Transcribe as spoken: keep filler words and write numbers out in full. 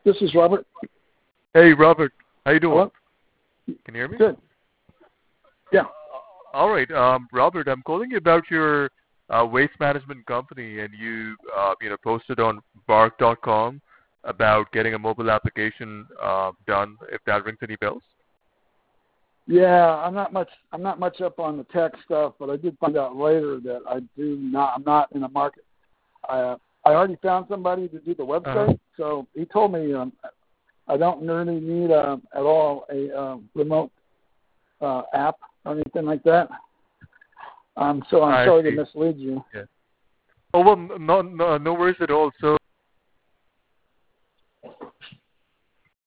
This is Robert. Hey, Robert. How you doing? Hello? Can you hear me? Good. Yeah. All right, um, Robert. I'm calling you about your uh, waste management company, and you, uh, you know, posted on Bark dot com about getting a mobile application uh, done. If that rings any bells? Yeah, I'm not much. I'm not much up on the tech stuff, but I did find out later that I do not. I'm not in the market. I uh, I already found somebody to do the website, Uh-huh. so he told me um, I don't really need uh, at all a uh, remote uh, app or anything like that. Um, so I'm I sorry see. to mislead you. Yeah. Oh well, no, no, no worries at all. So